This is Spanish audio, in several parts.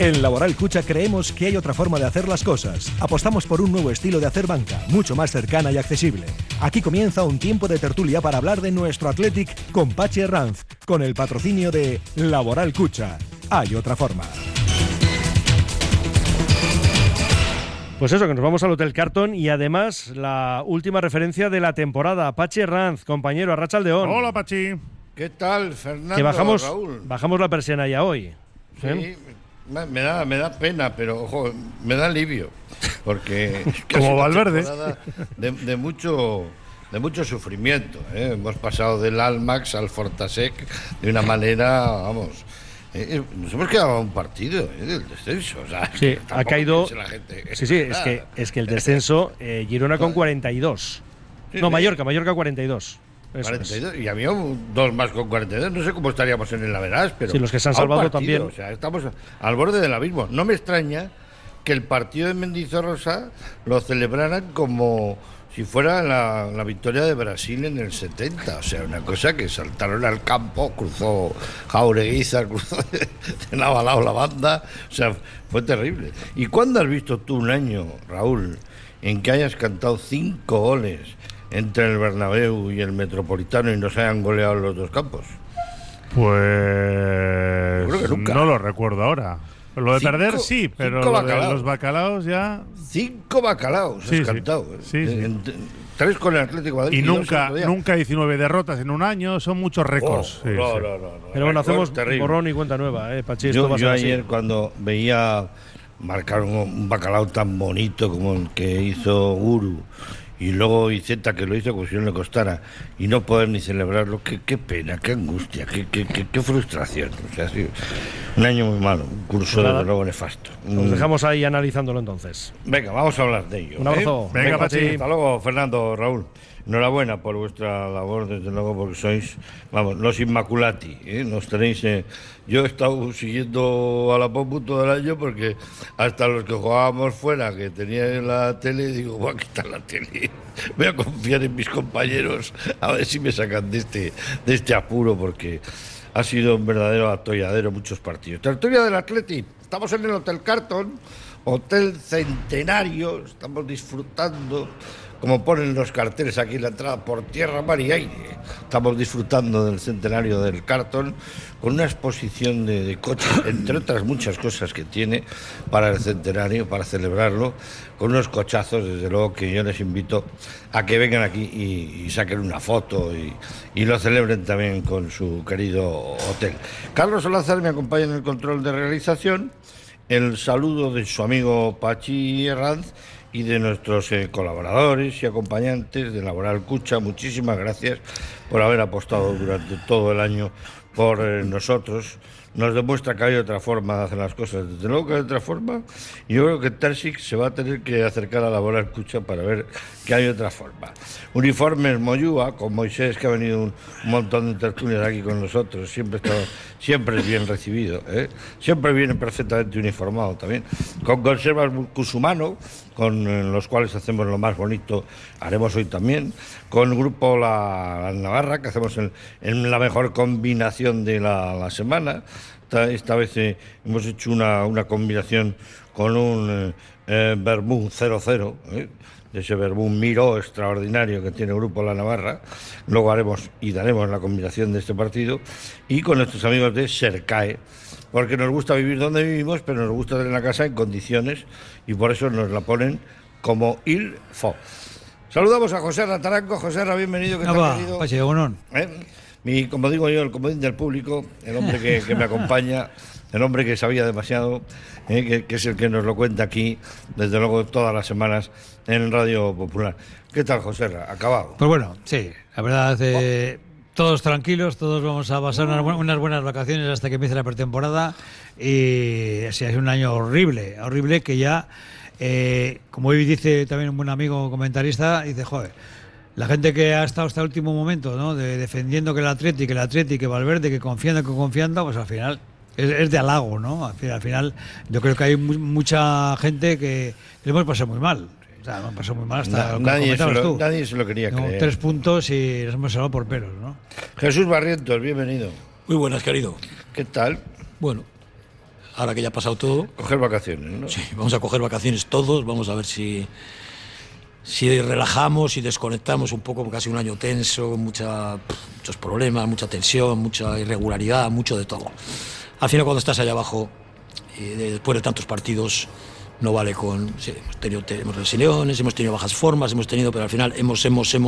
En Laboral Cucha creemos que hay otra forma de hacer las cosas. Apostamos por un nuevo estilo de hacer banca, mucho más cercana y accesible. Aquí comienza un tiempo de tertulia para hablar de nuestro Athletic con Pachi Herranz, con el patrocinio de Laboral Cucha. Hay otra forma. Pues eso, que nos vamos al Hotel Carton y además la última referencia de la temporada. Pachi Herranz, compañero, arratsaldeón. Hola, Pachi. ¿Qué tal, Fernando? Que Raúl. bajamos la persiana ya hoy. Sí, me da pena, pero ojo, me da alivio, porque es que como Valverde de mucho sufrimiento, ¿eh? Hemos pasado del Almax al Fortasec de una manera, vamos, nos hemos quedado a un partido del descenso, o sea, sí, ha caído la gente, sí, es que el descenso, Girona con 42, sí, no, Mallorca 42. 42, y había dos más con 42. No sé cómo estaríamos en el Average, pero sí, los que se han salvado partido, también. O sea, estamos al borde del abismo. No me extraña que el partido de Mendizorrosa lo celebraran como si fuera la victoria de Brasil en el 70. O sea, una cosa que saltaron al campo, cruzó Jaureguiza, cruzó de lado a lado la banda. O sea, fue terrible. ¿Y cuándo has visto tú un año, Raúl, en que hayas cantado 5 goles entre el Bernabéu y el Metropolitano y nos hayan goleado en los dos campos? Pues creo que nunca. No lo recuerdo ahora. Lo de perder sí, pero lo de los bacalaos ya... 5 bacalaos has cantado. Sí. 3 con el Atlético de Madrid. Y nunca 19 derrotas en un año, son muchos récords. No. Pero bueno, hacemos borrón y cuenta nueva, Pachi. Yo ayer así, cuando veía marcar un bacalao tan bonito como el que hizo Guru, y luego Iceta, que lo hizo como si no le costara, y no poder ni celebrarlo, qué pena, qué angustia, qué frustración. O sea, sí, un año muy malo, un curso de luego nefasto. Nos dejamos ahí analizándolo entonces. Venga, vamos a hablar de ello. Un abrazo. Venga, Pachi. Hasta luego, Fernando, Raúl. Enhorabuena por vuestra labor, desde luego, porque sois, vamos, los Inmaculati, ¿eh? Nos tenéis... Yo he estado siguiendo a la Popu todo el año, porque hasta los que jugábamos fuera, que tenían la tele, digo, voy a quitar la tele, voy a confiar en mis compañeros, a ver si me sacan de este apuro, porque ha sido un verdadero atolladero muchos partidos. Tertulia del Atleti, estamos en el Hotel Carton, hotel centenario, estamos disfrutando, como ponen los carteles aquí en la entrada, por tierra, mar y aire. Estamos disfrutando del centenario del Carton con una exposición de coches, entre otras muchas cosas que tiene para el centenario, para celebrarlo, con unos cochazos, desde luego, que yo les invito a que vengan aquí y saquen una foto y lo celebren también con su querido hotel. Carlos Olazar me acompaña en el control de realización. El saludo de su amigo Pachi Herranz y de nuestros colaboradores y acompañantes de Laboral Cucha. Muchísimas gracias por haber apostado durante todo el año por nosotros. Nos demuestra que hay otra forma de hacer las cosas. Desde luego que hay otra forma, y yo creo que Terzic se va a tener que acercar a Laboral Cucha para ver que hay otra forma. Uniformes Moyúa, con Moisés, que ha venido un montón de tertulias aquí con nosotros, siempre es bien recibido, ¿eh? Siempre viene perfectamente uniformado también. Con Conservas Cusumano, con los cuales hacemos lo más bonito, haremos hoy también. Con el grupo La Navarra, que hacemos en la mejor combinación de la semana. Esta vez hemos hecho una combinación con un Verbum 00, de ese Verbum Miró extraordinario que tiene el grupo La Navarra. Luego haremos y daremos la combinación de este partido, y con nuestros amigos de Sercae, porque nos gusta vivir donde vivimos, pero nos gusta tener la casa en condiciones, y por eso nos la ponen como il faut. Saludamos a José Rataranco. José Ra, bienvenido. ¿Qué tal, querido? Pachi, bonón. Como digo yo, el comodín del público, el hombre que me acompaña, el hombre que sabía demasiado, que es el que nos lo cuenta aquí, desde luego, todas las semanas en Radio Popular. ¿Qué tal, José Ra? ¿Acabado? Pues bueno, sí, la verdad, todos tranquilos, todos vamos a pasar unas buenas vacaciones hasta que empiece la pretemporada, y sí, es un año horrible que ya... como hoy dice también un buen amigo comentarista, dice, joder, la gente que ha estado hasta el último momento, ¿no?, defendiendo que el Atleti, que Valverde, que confiando, pues al final es de halago, ¿no? Al final yo creo que hay mucha gente que le hemos pasado muy mal. O sea, hemos pasado muy mal hasta nadie se lo quería creer. 3 puntos y nos hemos salvado por pelos, ¿no? Jesús Barrientos, bienvenido. Muy buenas, querido. ¿Qué tal? Bueno, ahora que ya ha pasado todo. Coger vacaciones, ¿no? Sí, vamos a coger vacaciones todos, vamos a ver si relajamos y desconectamos un poco, porque ha sido un año tenso, muchos problemas, mucha tensión, mucha irregularidad, mucho de todo. Al final, cuando estás allá abajo, después de tantos partidos, no vale con... Sí, hemos lesiones, hemos tenido bajas formas, pero al final hemos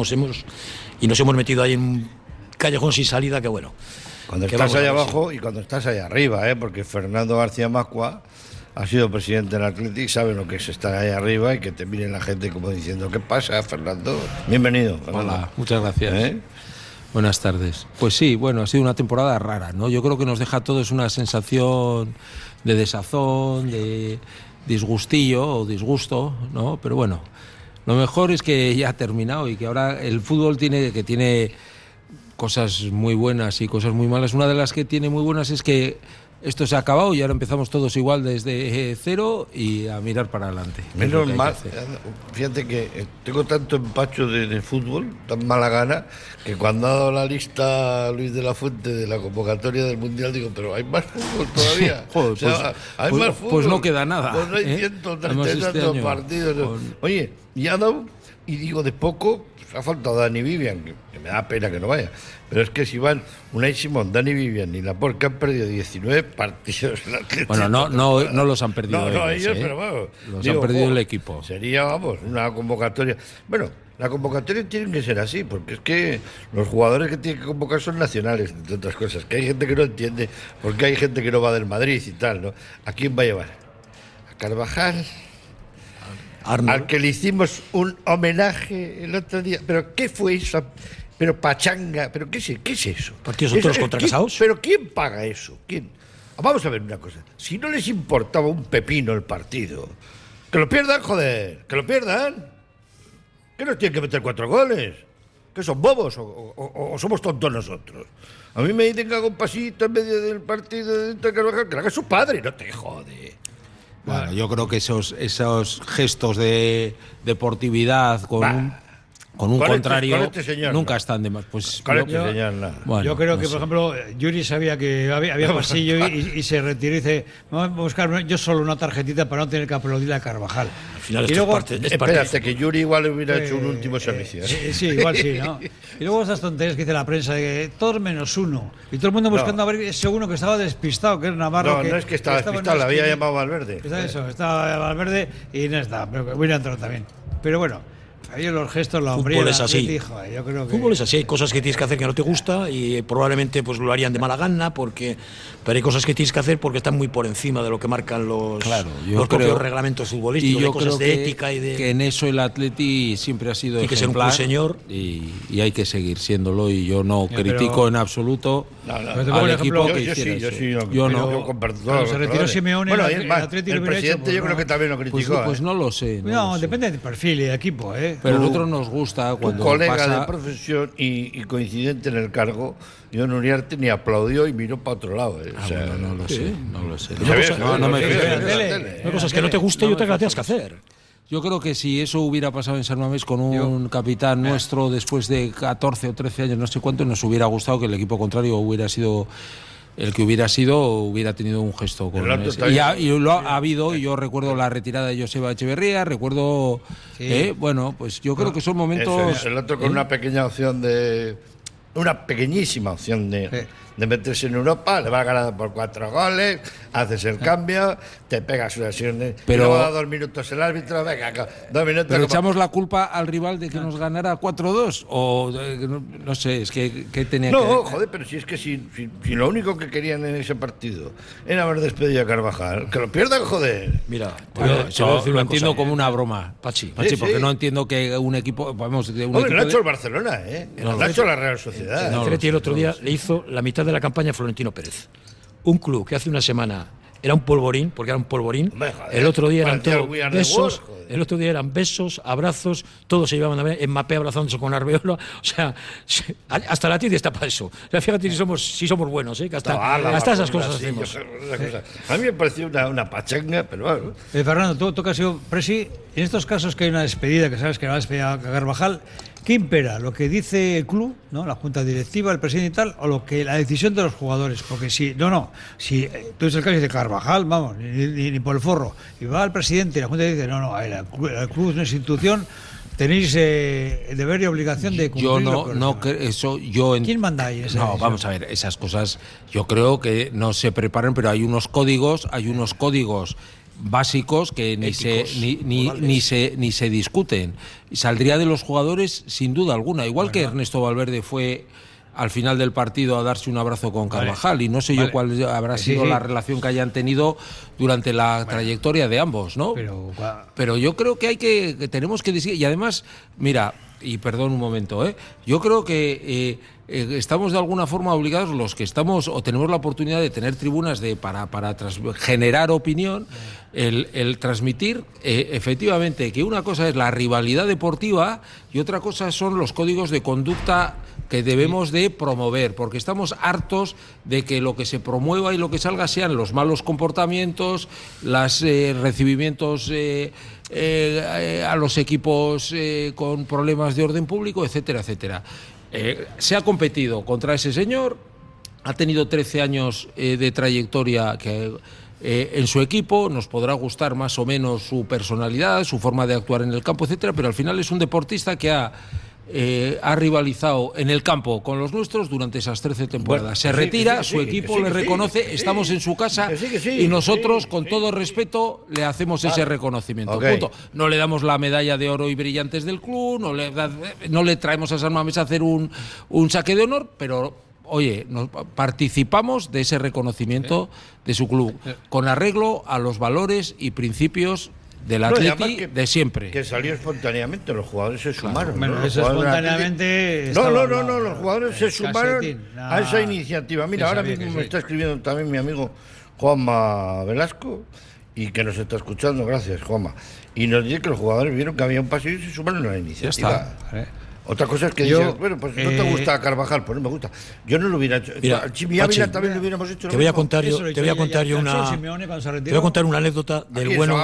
y nos hemos metido ahí en un callejón sin salida que bueno. Cuando estás allá abajo y cuando estás allá arriba, porque Fernando García Macua ha sido presidente del Athletic, sabe lo que es estar ahí arriba y que te miren la gente como diciendo, ¿qué pasa, Fernando? Bienvenido, Fernando. Hola, muchas gracias. Buenas tardes. Pues sí, bueno, ha sido una temporada rara, ¿no? Yo creo que nos deja a todos una sensación de desazón, de disgustillo o disgusto, ¿no? Pero bueno, lo mejor es que ya ha terminado y que ahora el fútbol tiene cosas muy buenas y cosas muy malas. Una de las que tiene muy buenas es que esto se ha acabado y ahora empezamos todos igual desde cero y a mirar para adelante. Menos mal, fíjate que tengo tanto empacho de fútbol, tan mala gana, que cuando ha dado la lista Luis de la Fuente de la convocatoria del Mundial, digo, pero hay más fútbol todavía. Joder, hay más fútbol. Pues no queda nada. Pues no hay 130 partidos. Con... Oye, y ha dado, y digo, de poco, pues ha faltado Dani Vivian, que me da pena que no vaya. Pero es que si van Unai Simón, Dani Vivian y Laporte, que han perdido 19 partidos en Atlético. Bueno, no los han perdido ellos, pero vamos. Los han perdido el equipo. Sería, una convocatoria. Bueno, la convocatoria tiene que ser así, porque es que los jugadores que tienen que convocar son nacionales, entre otras cosas. Que hay gente que no entiende, porque hay gente que no va del Madrid y tal, ¿no? ¿A quién va a llevar? ¿A Carvajal? Al que le hicimos un homenaje el otro día. ¿Pero qué fue eso? Pero pachanga, ¿pero qué es eso? ¿Partidos todos contra casados? ¿Pero quién paga eso? ¿Quién? Vamos a ver una cosa. Si no les importaba un pepino el partido, que lo pierdan, joder, que lo pierdan. ¿Que nos tienen que meter 4 goles? ¿Que son bobos o somos tontos nosotros? A mí me dicen que haga un pasito en medio del partido de Carvajal, que lo haga su padre, no te jode. Bueno, yo creo que esos gestos de deportividad con un contrario nunca están de más. Pues yo creo que, por ejemplo, Yuri sabía que había pasillo y se retiró y dice, vamos a buscar yo solo una tarjetita para no tener que aplaudirle a Carvajal. Al final y luego, espérate, que Yuri igual hubiera hecho un último servicio. Sí, igual sí, ¿no? Y luego esas tonterías que dice la prensa de que todos menos uno. Y todo el mundo buscando a ver ese uno que estaba despistado, que es Navarro. No es que estaba despistado, le había llamado Valverde. Estaba Valverde y no está, pero hubiera entrado también. Pero bueno, ahí los gestos, la hombría. Fútbol es así. Yo creo que... Fútbol es así. Hay cosas que tienes que hacer que no te gusta y probablemente pues lo harían de mala gana, pero hay cosas que tienes que hacer porque están muy por encima de lo que marcan los propios reglamentos futbolísticos. Y yo cosas creo de ética y de... que en eso el Atleti siempre ha sido ejemplar, que ser un buen señor y hay que seguir siéndolo, y yo no critico en absoluto al equipo que hiciera eso. Yo no comparto. Cuando se retiró Simeone, el Atleti el presidente yo creo que también lo criticó. Pues no lo sé. No, depende del perfil y de equipo, Pero a nosotros nos gusta cuando un colega pasa... de profesión y coincidente en el cargo, John Uriarte, ni aplaudió y miró para otro lado. No lo sé. No me fío. Hay cosas que no te guste y otras que las tienes que hacer. Yo creo que si eso hubiera pasado en San Mamés con un capitán nuestro después de 14 o 13 años, no sé cuánto, nos hubiera gustado que el equipo contrario hubiera sido el que hubiera tenido un gesto con y lo ha habido, y yo recuerdo la retirada de Joseba Echeverría, recuerdo bueno, pues yo creo que son momentos el otro con una pequeña opción una pequeñísima opción de meterse en Europa, le va a ganar por 4 goles, haces el cambio, te pegas una acción, pero luego da 2 minutos el árbitro, venga, 2 minutos. Pero echamos la culpa al rival de que nos ganara 4-2, o no sé, es que tenía que... No, joder, pero si es que si lo único que querían en ese partido era haber despedido a Carvajal, que lo pierdan, joder. Mira, yo lo entiendo como una broma, Pachi, porque no entiendo que un equipo... Lo ha hecho el Barcelona, lo ha hecho la Real Sociedad. El Atleti el otro día le hizo la mitad de la campaña a Florentino Pérez. Un club que hace una semana era un polvorín, porque era un polvorín. El otro día eran todos besos. El otro día eran besos, abrazos, todos se llevaban a ver, Mbappé abrazándose con Arbeloa. O sea, hasta la Atleti está para eso. O sea, fíjate si somos buenos, que hasta esas cosas hacemos. A mí me pareció una pachanga, pero bueno. Fernando, tú que has sido presi, en estos casos que hay una despedida, que sabes que va a despedir a Carvajal, ¿Qué impera? ¿Lo que dice el club, ¿no? La junta directiva, el presidente y tal, o lo que la decisión de los jugadores? Porque si tú eres el caso de Carvajal, vamos, ni por el forro, y va el presidente y la junta dice, el club es una institución, tenéis deber y obligación de cumplirlo. ¿Quién manda ahí? Vamos a ver, esas cosas yo creo que no se preparan, pero hay unos códigos básicos que ni se discuten. Saldría de los jugadores sin duda alguna, igual que Ernesto Valverde fue al final del partido a darse un abrazo con Carvajal, y no sé yo cuál habrá sido la relación que hayan tenido durante la trayectoria de ambos, ¿no? Pero yo creo que tenemos que decir, y además, mira, y perdón un momento, yo creo que estamos de alguna forma obligados, los que estamos o tenemos la oportunidad de tener tribunas para generar opinión, el transmitir efectivamente que una cosa es la rivalidad deportiva y otra cosa son los códigos de conducta que debemos de promover, porque estamos hartos de que lo que se promueva y lo que salga sean los malos comportamientos, los recibimientos a los equipos con problemas de orden público, etcétera, etcétera. Se ha competido contra ese señor, ha tenido 13 años de trayectoria en su equipo, nos podrá gustar más o menos su personalidad, su forma de actuar en el campo, etcétera, pero al final es un deportista que ha rivalizado en el campo con los nuestros durante esas 13 temporadas. Se retira, su equipo le reconoce, estamos en su casa y nosotros, con todo respeto, le hacemos ese reconocimiento. Punto. No le damos la medalla de oro y brillantes del club, no le traemos a San Mamés a hacer un saque de honor, pero oye, participamos de ese reconocimiento de su club, con arreglo a los valores y principios del Atleti de siempre. Que salió espontáneamente, los jugadores se sumaron. Eso espontáneamente. Los jugadores se sumaron a esa iniciativa. Mira, ahora mismo me está escribiendo también mi amigo Juanma Velasco, y que nos está escuchando, gracias Juanma. Y nos dice que los jugadores vieron que había un pasillo y se sumaron a la iniciativa. Ya está. Otra cosa es que dices, bueno, pues no te gusta Carvajal, pues no me gusta. Yo no lo hubiera hecho. Mira, Chimi Ávila también lo hubiéramos hecho. Te voy a contar una anécdota del bueno.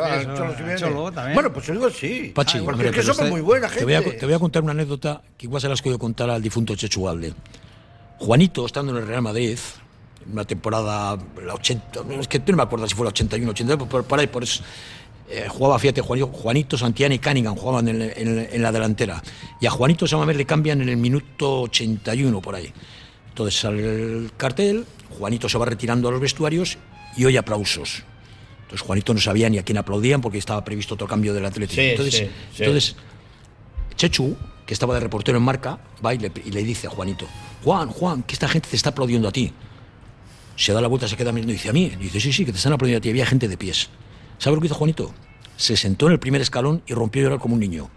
Bueno, pues digo sí. Pachi, porque es que somos muy buena gente. Te voy a contar una anécdota que igual se las quiero contar al difunto Chechu Galde. Juanito, estando en el Real Madrid, en una temporada, la 80, es que no me acuerdo si fue la 81, 82, por ahí, por eso. Jugaba, fíjate, Juanito, Santiana y Cunningham jugaban en la delantera. Y a Juanito Samamés le cambian en el minuto 81 por ahí. Entonces sale el cartel, Juanito se va retirando a los vestuarios y oye aplausos. Entonces Juanito no sabía ni a quién aplaudían porque estaba previsto otro cambio del Atlético. Entonces Chechu, que estaba de reportero en Marca, va y le dice a Juanito: Juan, que esta gente te está aplaudiendo a ti. Se da la vuelta, se queda mirando y dice: ¿a mí? Y dice: sí, que te están aplaudiendo a ti. Había gente de pies. ¿Sabe lo que hizo Juanito? Se sentó en el primer escalón y rompió a llorar como un niño.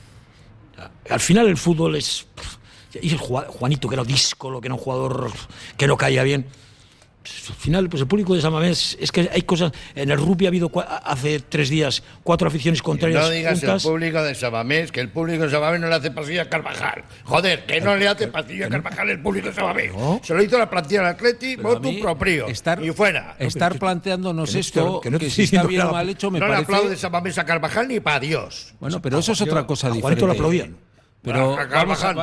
Al final el fútbol es... Y el Juanito, que era díscolo, que era un jugador que no caía bien. Al final, pues el público de San Mamés, es que hay cosas... En el rugby ha habido hace 3 días 4 aficiones contrarias no digas juntas. El público de San Mamés, que el público de San Mamés no le hace pasillo a Carvajal. Joder, que no le hace pasillo a Carvajal el público de San Mamés. No. Se lo hizo la plantilla del Atleti, voto propio. Y fuera. Estar planteándonos esto, que si está bien o mal hecho, me parece... No le aplaude San Mamés a Carvajal ni para Dios. Bueno, pero eso es otra cosa diferente. Juanito lo aplaudían. Pero vamos a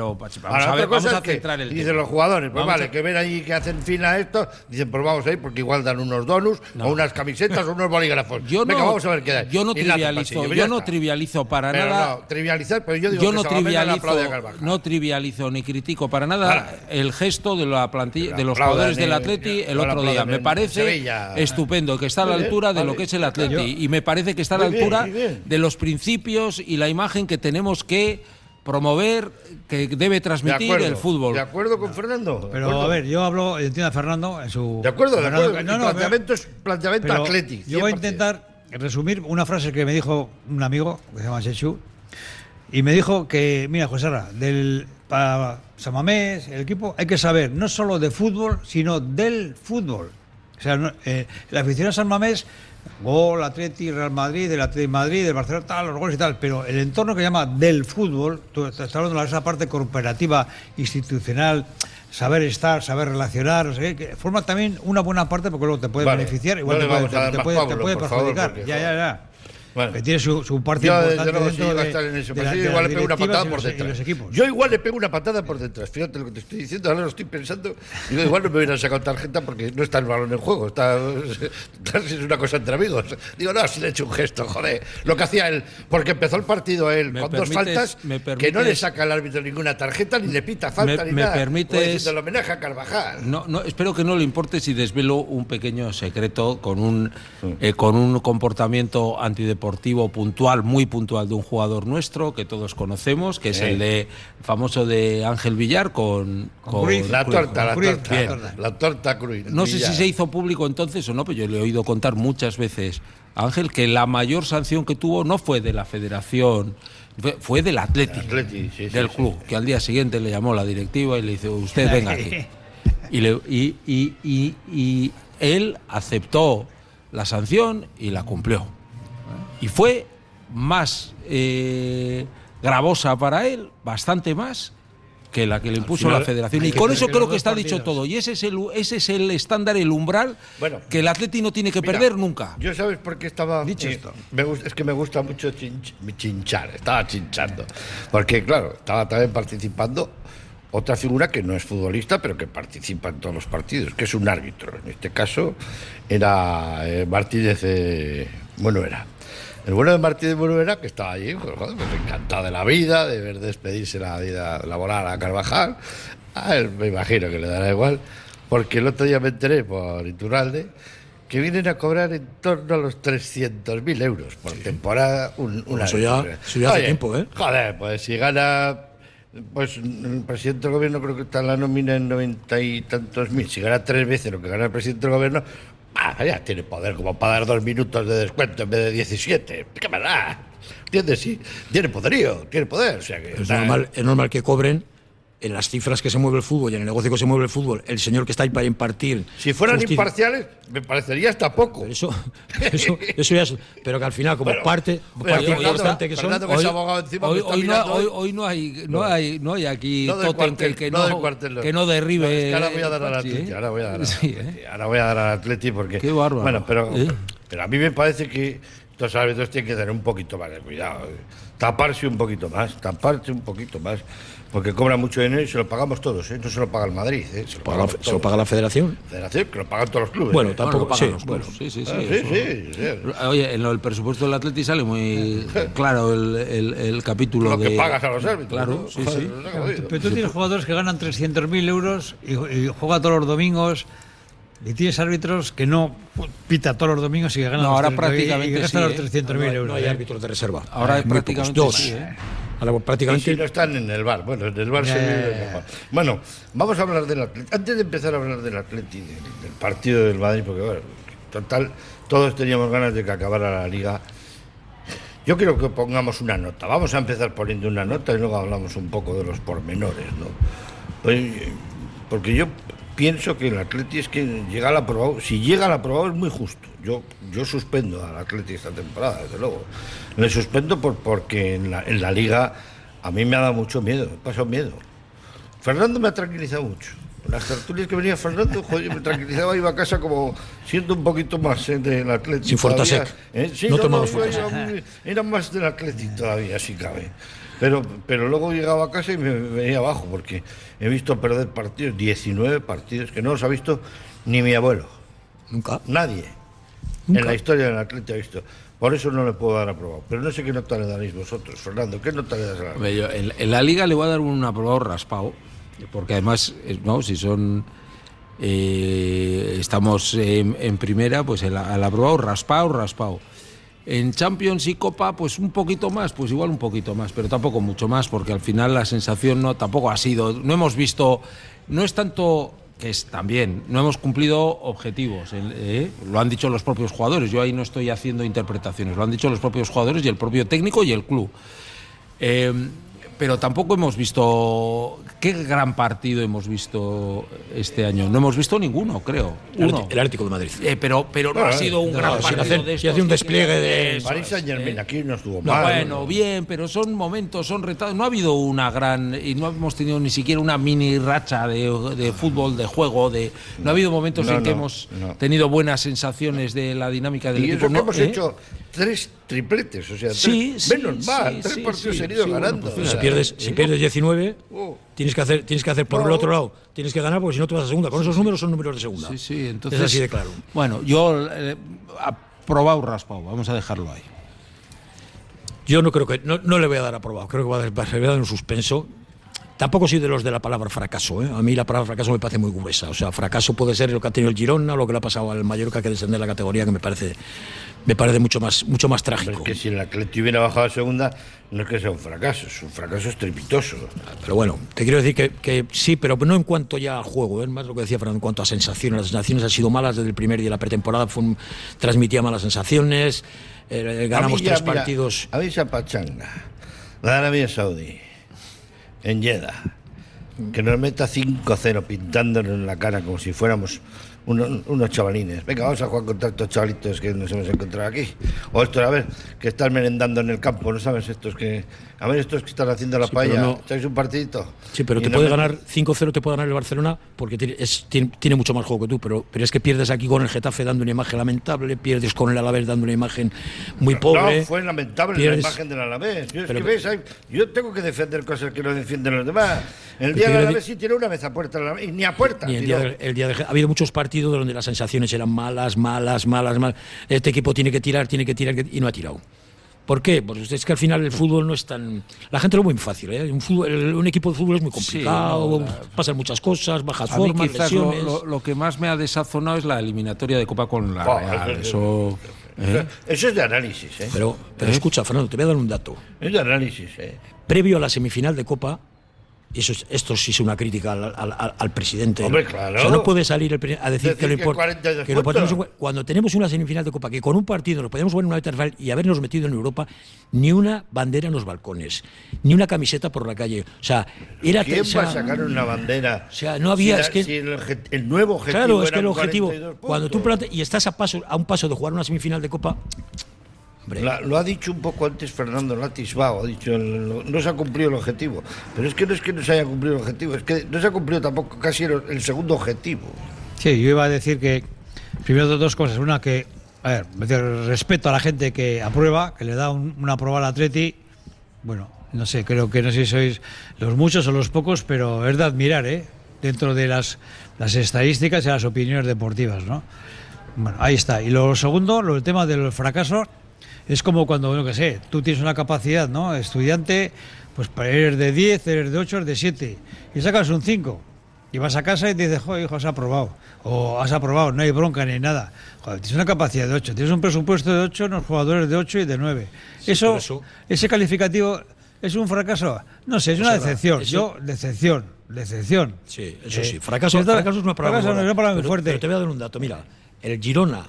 centrar el tema. Dicen los jugadores, pues vale, que ven ahí que hacen fin a esto, dicen, pues vamos a ir porque igual dan unos donuts o unas camisetas o unos bolígrafos. Venga, vamos a ver qué da. Yo no trivializo para nada. No, trivializar, pero yo digo no trivializo ni critico para nada el gesto de la plantilla, de los jugadores del Atleti el otro día. Me parece estupendo, que está a la altura de lo que es el Atleti y me parece que está a la altura de los principios y la imagen que tenemos que promover, que debe transmitir el fútbol. ¿De acuerdo con Fernando? Pero a ver, yo entiendo a Fernando en su... De acuerdo. Planteamiento es planteamiento atlético. Yo voy a intentar resumir una frase que me dijo un amigo, que se llama Chechu, y me dijo que, mira, José Ra, para San Mamés, el equipo, hay que saber no solo de fútbol, sino del fútbol. O sea, la afición a San Mamés... Gol, Atleti, Real Madrid, del Atleti Madrid, del Barcelona, tal, los goles y tal, pero el entorno que llama del fútbol, tú estás hablando de esa parte cooperativa, institucional, saber estar, saber relacionar, no sé qué, que forma también una buena parte porque luego te puede beneficiar, igual te puede perjudicar. Ya. que tiene su parte yo, importante luego, dentro si de, estar en ese de partido, igual le pego una patada por y detrás. los equipos. Yo igual le pego una patada por detrás. Fíjate lo que te estoy diciendo, ahora lo estoy pensando. Digo, igual no me hubieran sacado tarjeta porque no está el balón en juego. Es una cosa entre amigos. Digo, no, si le he hecho un gesto, joder. Lo que hacía él, porque empezó el partido él con dos faltas, que no le saca el árbitro ninguna tarjeta, ni le pita falta, ni nada. Permites el homenaje a Carvajal. No, espero que no le importe si desvelo un pequeño secreto con un comportamiento antideportivo puntual, muy puntual de un jugador nuestro que todos conocemos, que es el famoso de Ángel Villar con la torta Cruyff. No sé si se hizo público entonces o no, pero yo le he oído contar muchas veces a Ángel que la mayor sanción que tuvo no fue de la federación, fue del Atleti, del club, que al día siguiente le llamó la directiva y le dice, usted venga aquí. Y él aceptó la sanción y la cumplió. Y fue más gravosa para él, bastante más, que la que le impuso la federación. Y con eso creo que está dicho todo. Y ese es el estándar, el umbral que el Atleti no tiene que perder nunca. Yo, ¿sabes por qué estaba dicho esto? Es que me gusta mucho chinchar. Estaba chinchando. Porque, claro, estaba también participando otra figura que no es futbolista, pero que participa en todos los partidos, que es un árbitro. En este caso era Martínez Buenuera. El bueno de Martínez Buenuera, que estaba allí, pues encantado de la vida, de ver despedirse la vida laboral a Carvajal. A él me imagino que le dará igual, porque el otro día me enteré por Iturralde que vienen a cobrar en torno a los 300.000 euros por temporada. Eso ya hace tiempo, ¿eh? Joder, pues si gana... Pues el presidente del gobierno creo que está en la nómina en 90 y tantos mil. Si gana 3 veces lo que gana el presidente del gobierno, ya tiene poder como para dar 2 minutos de descuento en vez de 17. ¿Qué me da? ¿Entiendes? Sí, tiene poderío, tiene poder. O sea que es normal que cobren en las cifras que se mueve el fútbol y en el negocio que se mueve el fútbol. El señor que está ahí para impartir. Si fueran imparciales, me parecería hasta poco. Pero eso ya es. Pero que al final, como parte importante que son. Hoy no hay aquí tótem que no derribe. Es que ahora voy a dar al Atleti. Ahora voy a dar al Atleti porque. Qué bárbaro. Bueno, pero a mí me parece que estos árbitros tienen que tener un poquito más de cuidado. Taparse un poquito más. Porque cobran mucho dinero y se lo pagamos todos, ¿eh? No se lo paga el Madrid, ¿eh? Se lo paga la Federación. Que lo pagan todos los clubes. Bueno, tampoco pagan los clubes. Sí. Oye, en el presupuesto del Atleti sale muy claro el capítulo lo que pagas a los árbitros. Claro, ¿no? Sí. Pero tú tienes jugadores que ganan 300.000 euros y juegan todos los domingos. Y tienes árbitros que no pita todos los domingos y que ganan ahora prácticamente los 300.000 euros. No hay árbitros de reserva. Ahora prácticamente dos. Sí, Ahora prácticamente. Y si no están en el bar. Bueno, en el bar se vive mejor. Bueno, vamos a hablar del Atleti. Antes de empezar a hablar del Atleti, del partido del Madrid, porque bueno, total, todos teníamos ganas de que acabara la Liga. Yo quiero que pongamos una nota. Vamos a empezar poniendo una nota y luego hablamos un poco de los pormenores, ¿no? Porque yo pienso que el Atleti es que llega al aprobado. Si llega al aprobado es muy justo. Yo suspendo al Atleti esta temporada, desde luego. Le suspendo porque en la Liga a mí me ha dado mucho miedo, he pasado miedo. Fernando me ha tranquilizado mucho. Las tertulias que venía Fernando, joder, me tranquilizaba, iba a casa como siendo un poquito más del Atleti. Sin Fortasec. Sí, no tomamos Fortasec. Era más del Atleti todavía, si cabe. Pero luego llegaba a casa y me venía abajo, porque he visto perder partidos, 19 partidos, que no los ha visto ni mi abuelo. Nunca. Nadie. Nunca. En la historia del Atleti ha visto. Por eso no le puedo dar aprobado. Pero no sé qué nota le daréis vosotros, Fernando. ¿Qué nota le das a la Liga? En la Liga le voy a dar un aprobado raspado, porque además, ¿no? Si son... estamos en primera, pues al aprobado raspado. En Champions y Copa, pues un poquito más, pues igual un poquito más, pero tampoco mucho más, porque al final la sensación tampoco ha sido, no hemos visto, no es tanto que es también, no hemos cumplido objetivos, lo han dicho los propios jugadores, yo ahí no estoy haciendo interpretaciones, lo han dicho los propios jugadores y el propio técnico y el club. Pero tampoco hemos visto... ¿Qué gran partido hemos visto este año? No hemos visto ninguno, creo. Uno. El Atlético de Madrid. Pero no ha sido un gran partido de estos. Y hace un despliegue de... Paris Saint-Germain, aquí no estuvo mal. Bueno, bien, pero son momentos, son retados. No ha habido una gran... Y no hemos tenido ni siquiera una mini racha de fútbol, de juego. No ha habido momentos en que hemos tenido buenas sensaciones de la dinámica del equipo. Y eso que hemos hecho 3 tripletes, o sea, menos mal, 3 partidos seguidos ganando. Bueno, pues si pierdes 19, tienes que hacer por el otro lado, tienes que ganar porque si no te vas a segunda. Con esos números son números de segunda. Sí, entonces es así de claro. Bueno, yo aprobado raspado, vamos a dejarlo ahí. Yo no creo que no le voy a dar aprobado, creo que le voy a dar un suspenso. Tampoco soy de los de la palabra fracaso, ¿eh? A mí la palabra fracaso me parece muy gruesa. O sea, fracaso puede ser lo que ha tenido el Girona o lo que le ha pasado al Mallorca, que descender la categoría, que me parece mucho más trágico. Pero es que si el Atleti hubiera bajado a segunda, no es que sea un fracaso, es un fracaso estrepitoso. Pero bueno, te quiero decir que sí, pero no en cuanto ya al juego, ¿eh? Más lo que decía Fernando, en cuanto a sensaciones. Las sensaciones han sido malas desde el primer día de la pretemporada, transmitía malas sensaciones, ganamos 3 partidos. A mí esa pachanga, la de Arabia Saudí, en Jeddah, que nos meta 5-0 pintándonos en la cara como si fuéramos unos chavalines. Venga, vamos a jugar contra estos chavalitos que nos hemos encontrado aquí. O estos, a ver, que están merendando en el campo, ¿no sabes? Estos que están haciendo la paella, ¿echáis un partidito? Sí, pero te puede ganar 5-0, te puede ganar el Barcelona porque tiene mucho más juego que tú, pero es que pierdes aquí con el Getafe dando una imagen lamentable, pierdes con el Alavés dando una imagen muy pobre. No, fue lamentable la imagen del Alavés. Yo tengo que defender cosas que no defienden los demás. El día del Alavés sí tiró una vez a puerta, y ni a puerta. Ha habido muchos partidos donde las sensaciones eran malas. Este equipo tiene que tirar y no ha tirado. ¿Por qué? Pues es que al final el fútbol no es tan... La gente lo ve muy fácil, ¿eh? Un equipo de fútbol es muy complicado, pasan muchas cosas, bajas formas, lesiones... Lo que más me ha desazonado es la eliminatoria de Copa con la Real. Eso es de análisis, ¿eh? Pero escucha, Fernando, te voy a dar un dato. Es de análisis, ¿eh? Previo a la semifinal de Copa... Esto sí es una crítica al presidente. Hombre, claro. O sea, no puede salir a decir que lo importante. Cuando tenemos una semifinal de Copa, que con un partido nos podemos jugar en una final y habernos metido en Europa, ni una bandera en los balcones, ni una camiseta por la calle. O sea, era. ¿Quién va a sacar una bandera? O sea, no había. Si el nuevo objetivo. Claro, es que el objetivo. Cuando tú y estás a un paso de jugar una semifinal de Copa. Lo ha dicho un poco antes Fernando, lo ha atisbado, ha dicho no se ha cumplido el objetivo, pero es que no se haya cumplido el objetivo, es que no se ha cumplido tampoco casi el segundo objetivo. Sí, yo iba a decir que primero 2 cosas, una que, respeto a la gente que aprueba, que le da una prueba al Atleti, bueno, no sé, creo que no sé si sois los muchos o los pocos, pero es de admirar, dentro de las estadísticas y las opiniones deportivas, ¿no? Bueno, ahí está. Y lo segundo, el tema del fracaso. Es como cuando, no que sé, tú tienes una capacidad, ¿no? Estudiante, pues eres de 10, eres de 8, eres de 7, y sacas un 5, y vas a casa y te dices, joder, hijo, has aprobado, no hay bronca ni nada. Joder, tienes una capacidad de 8, tienes un presupuesto de 8, unos jugadores de 8 y de 9. Sí, ese calificativo es un fracaso, no sé, es una decepción. Decepción. Sí, eso sí, fracaso es una palabra muy fuerte. Pero te voy a dar un dato, mira, el Girona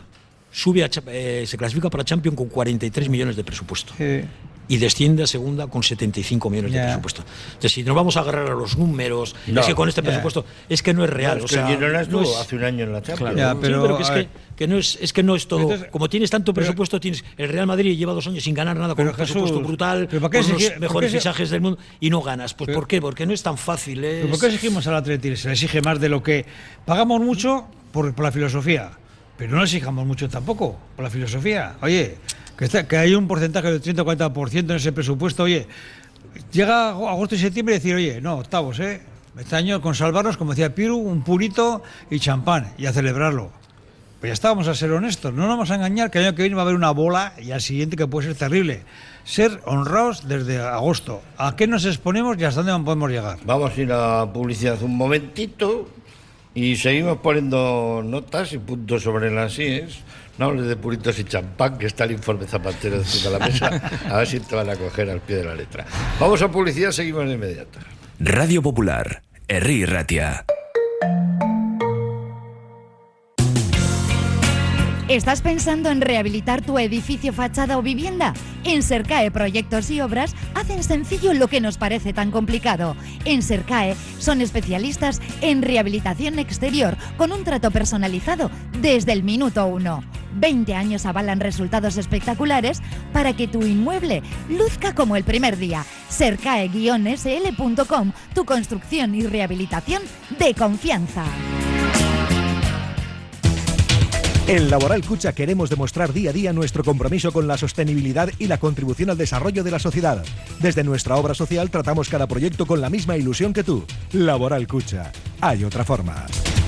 se clasifica para Champions con 43 millones de presupuesto. Sí. Y desciende a segunda con 75 millones de presupuesto. Entonces, si nos vamos a agarrar a los números, es que con este presupuesto es que no es real. No, es que el Girona estuvo hace un año en la Champions. Claro, pero que no es todo. Entonces, como tienes tanto presupuesto, tienes el Real Madrid lleva 2 años sin ganar nada con un presupuesto brutal, con los mejores fichajes del mundo y no ganas. Pues ¿por qué? Porque no es tan fácil. ¿Por qué exigimos al Atleti? Se le exige más de lo que pagamos mucho por la filosofía. Pero no exijamos mucho tampoco por la filosofía. Oye, que hay un porcentaje del 30-40% en ese presupuesto. Oye, llega agosto y septiembre y decir, oye, no, octavos, este año con salvarnos, como decía Piru, un purito y champán y a celebrarlo. Pues ya está, vamos a ser honestos. No nos vamos a engañar que el año que viene va a haber una bola y al siguiente que puede ser terrible. Ser honrados desde agosto. ¿A qué nos exponemos y hasta dónde podemos llegar? Vamos a ir a publicidad un momentito. Y seguimos poniendo notas y puntos sobre las IES. No hables de puritos y champán, que está el informe Zapatero encima de la mesa. A ver si te van a coger al pie de la letra. Vamos a publicidad, seguimos de inmediato. Radio Popular, Herri Ratia. ¿Estás pensando en rehabilitar tu edificio, fachada o vivienda? En Sercae Proyectos y Obras hacen sencillo lo que nos parece tan complicado. En Sercae son especialistas en rehabilitación exterior con un trato personalizado desde el minuto 1. 20 años avalan resultados espectaculares para que tu inmueble luzca como el primer día. Sercae-sl.com, tu construcción y rehabilitación de confianza. En Laboral Cucha queremos demostrar día a día nuestro compromiso con la sostenibilidad y la contribución al desarrollo de la sociedad. Desde nuestra obra social tratamos cada proyecto con la misma ilusión que tú. Laboral Cucha. Hay otra forma.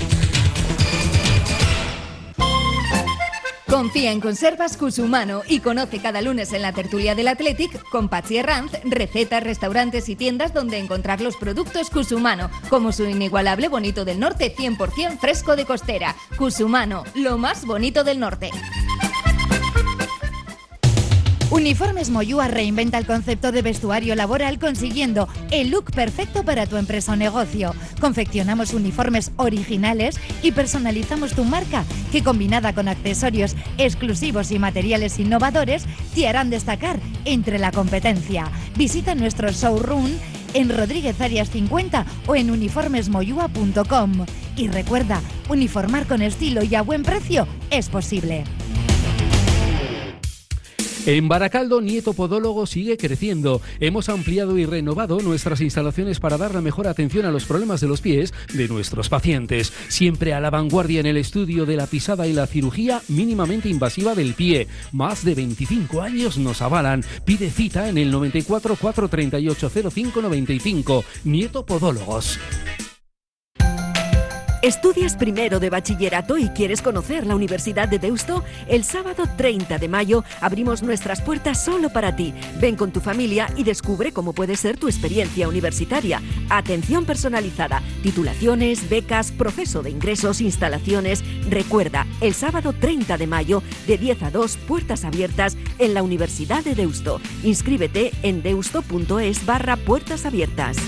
Confía en Conservas Cusumano y conoce cada lunes en la tertulia del Athletic con Patxi Herranz recetas, restaurantes y tiendas donde encontrar los productos Cusumano, como su inigualable bonito del norte 100% fresco de costera. Cusumano, lo más bonito del norte. Uniformes Moyúa reinventa el concepto de vestuario laboral consiguiendo el look perfecto para tu empresa o negocio. Confeccionamos uniformes originales y personalizamos tu marca, que combinada con accesorios exclusivos y materiales innovadores te harán destacar entre la competencia. Visita nuestro showroom en Rodríguez Arias 50 o en uniformesmoyua.com. Y recuerda, uniformar con estilo y a buen precio es posible. En Baracaldo, Nieto Podólogo sigue creciendo. Hemos ampliado y renovado nuestras instalaciones para dar la mejor atención a los problemas de los pies de nuestros pacientes. Siempre a la vanguardia en el estudio de la pisada y la cirugía mínimamente invasiva del pie. Más de 25 años nos avalan. Pide cita en el 94 438 05 95. Nieto Podólogos. ¿Estudias primero de bachillerato y quieres conocer la Universidad de Deusto? El sábado 30 de mayo abrimos nuestras puertas solo para ti. Ven con tu familia y descubre cómo puede ser tu experiencia universitaria. Atención personalizada, titulaciones, becas, proceso de ingresos, instalaciones. Recuerda, el sábado 30 de mayo de 10 a 2, puertas abiertas en la Universidad de Deusto. Inscríbete en deusto.es/puertas abiertas.